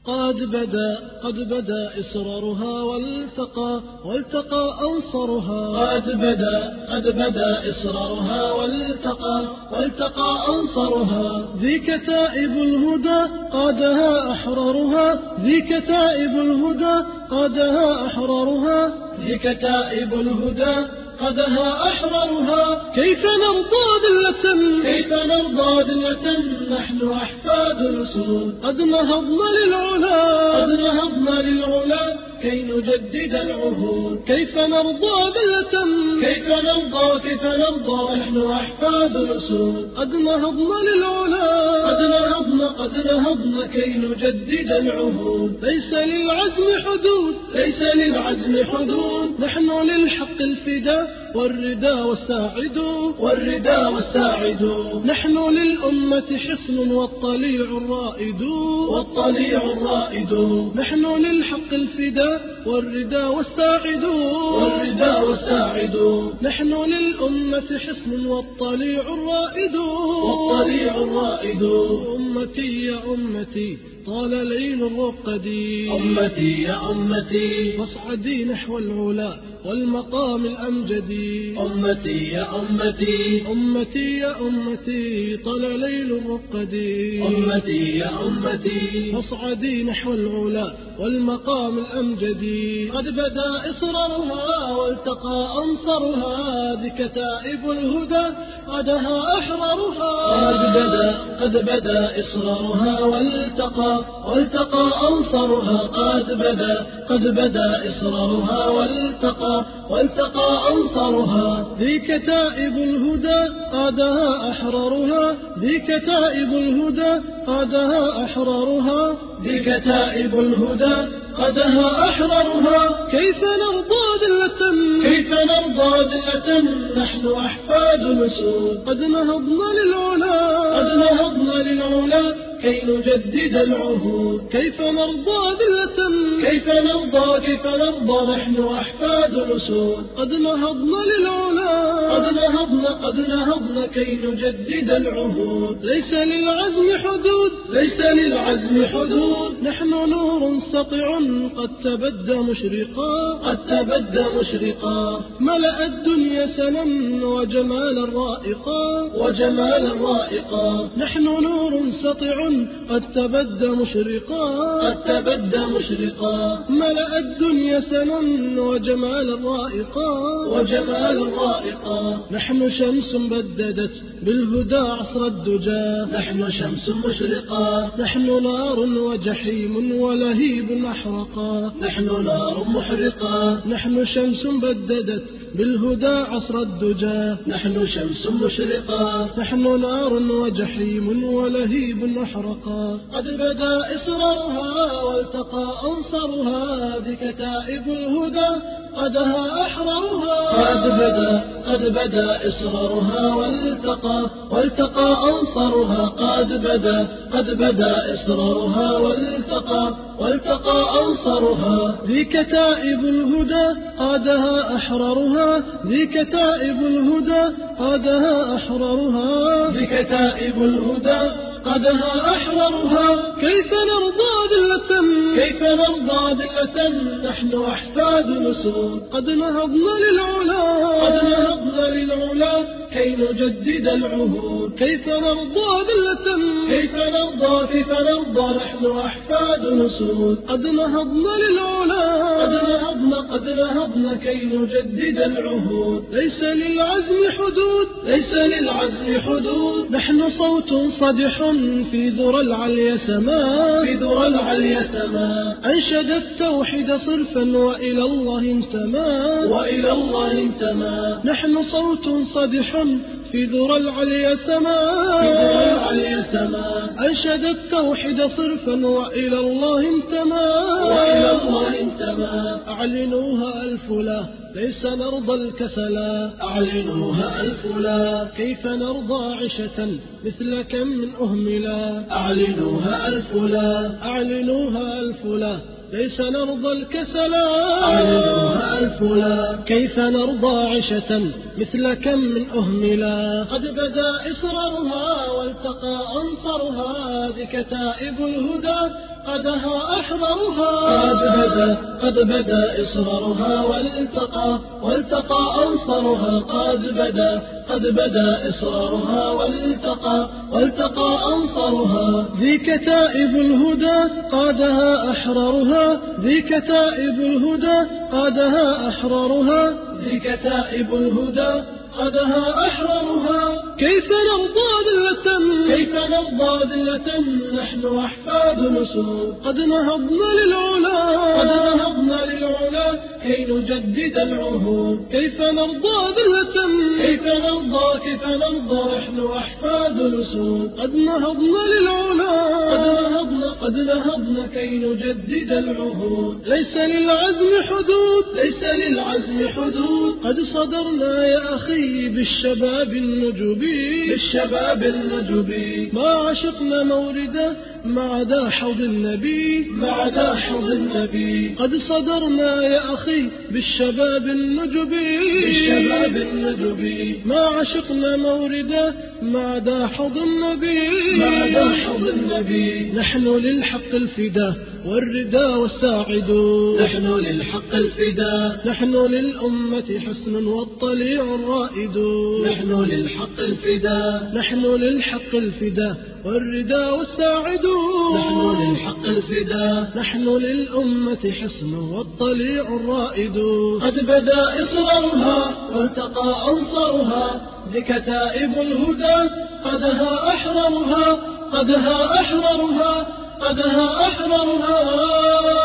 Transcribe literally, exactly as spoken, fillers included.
قد بدا قد بدا إصرارها والتقى والتقى أنصرها قد بدا قد بدا إصرارها والتقى والتقى أنصرها ذي كتائب الهدى قادها أحرارها ذي كتائب الهدى قادها أحرارها ذي كتائب الهدى قادها أحرارها كيف نرضى ذلة كيف نرضى ذلة نحن أحفاد الأسود قد نهضنا للعلا قد نهضنا للعلا كي نجدد العهود كيف نرضى ذلة كيف نرضى كيف نرضى نحن أحفاد الأسود قد نهضنا للعلا قد نهضنا قد نهضنا كي نجدد العهود ليس للعزم حدود ليس للعزم حدود نحن للحق الفداء والردى والساعد والردى والساعد نحن للأمة حصن والطليع الرائد والطليع الرائد نحن للحق الفداء والردى والساعد والردى والساعد نحن للأمة حصن والطليع الرائد والطليع الرائد أمتي يا أمتي طال ليل الرقدي أمتي يا أمتي واصعدي نحو العلا والمقام الأمجدي أمتي يا أمتي أمتي يا أمتي طال ليل الرقدي أمتي يا أمتي واصعدي نحو العلا والمقام الأمجدي قد بدا إصرارها والتقى أنصرها بكتائب الهدى قدها أحرارها قد بدا قد بدا إصرارها والتقى والتقى أنصرها قد بدا قد بدا إصرارها والتقى والتقى أنصرها ذي كتائب الهدى قادها أحرارها ذي كتائب الهدى قادها أحرارها ذي كتائب الهدى قدها أحرارها كيف نرضى ذلة كيف نرضى ذلة نحن أحفاد الأسود قد نهضنا للعلا قد نهضنا للعلا كي نجدد العهود كيف نرضى ذلة كيف نرضى كيف نرضى نحن أحفاد الأسود قد نهضنا للعلا قد نهضنا قد نهضنا كي نجدد العهود ليس للعزم حدود ليس للعزم حدود نحن نور سطع قد تبدى مشرقا قد تبدى مشرقا ملأ الدنيا سنا وجمالا رائقا وجمالا رائقا نحن نور سطع قد تبدى مشرقا قد تبدى مشرقا ملأ الدنيا سنا وجمالا رائقا وجمالا رائقا نحن شمس بددت بالهدى عصر الدجى نحن شمس مشرقا نحن نار وجحيم ولهيب أحرقا نحن نار محرقا نحن شمس بددت بالهدى عصر الدجى نحن شمس مشرقا نحن نار وجحيم ولهيب أحرقا قد بدا إصرارها والتقى أنصرها بكتائب الهدى قدها أحرارها قد بدا قد بدا إصرارها والتقى والتقى أنصرها قد بدا قد بدا إصرارها والتقى والتقى أنصرها ذي كتائب الهدى قادها أحرارها ذي كتائب الهدى قادها أحرارها ذي كتائب الهدى قدها أحرارها كيف نرضى ذلة كيف نرضى ذلة نحن أحفاد الأسود قد نهضنا للعلا قد نهضنا للعلا كي نجدد العهود كيف نرضى ذلة كيف نرضى كيف نرضى نحن أحفاد الأسود قد نهضنا للعلا قد نهضنا قد نهضنا كي نجدد العهود ليس للعزم حدود ليس للعزم حدود نحن صوت صدح في ذرى العليا سماء في ذرى العليا سماء أنشد التوحيد صرفا وإلى الله انتمى وإلى الله انتمى نحن صوت صدح في ذرى العليا سماء في ذرى العليا سماء أنشد التوحيد صرفا وإلى الله انتمى وإلى الله انتمى أعلنوها ألف لا ليس نرضى الكسلا أعلنوها ألف لا كيف نرضى عشة مثل كم من أهملا أعلنوها ألف لا أعلنوها ألف لا ليس نرضى الكسلا أعلنوها ألف لا كيف نرضى عشة مثل كم من أهملا قد بدا إصرارها والتقى أنصرها بكتائب الهدى قدها أحررها. قد بدا قد بدا إصرارها والتقى والتقى أنصرها. قد بدا قد بدا إصرارها والتقى والتقى أنصرها. ذي كتائب الهدى قادها أحرارها. ذي كتائب الهدى قادها أحرارها. ذي كتائب الهدى قادها أحرارها. كيف نرضى ذلة كيف نرضى ذلة نحن أحفاد نسور. قد نهضنا للعلا قد نهضنا للعلا كي نجدد العهود. كيف نرضى ذلة كيف نرضى كيف نرضى نحن أحفاد نسور. قد نهضنا للعلا قد نهضنا قد نهضنا كي نجدد العهود. ليس للعزم حدود ليس للعزم حدود. قد صدرنا يا أخي بالشباب النجبي بالشباب النجبي. ما عشقنا موردا مع ذا حوض النبي مع ذا حوض النبي. قد صدرنا يا أخي بالشباب النجبي بالشباب النجبي. ما عشقنا موردا مع ذا حوض النبي مع ذا حوض النبي. نحن للحق الفدا والردى والساعد. نحن للحق الفدا نحن للأمة حسن والطليع الرائد. نحن للحق الفدا نحن للحق الفدا والردى والساعد. نحن للحق الفدا نحن للأمة حسن والطليع الرائد. قد بدا إصرارها والتقى أنصرها. بكتائب الهدى قدها أحررها قدها أحررها قدها أحررها.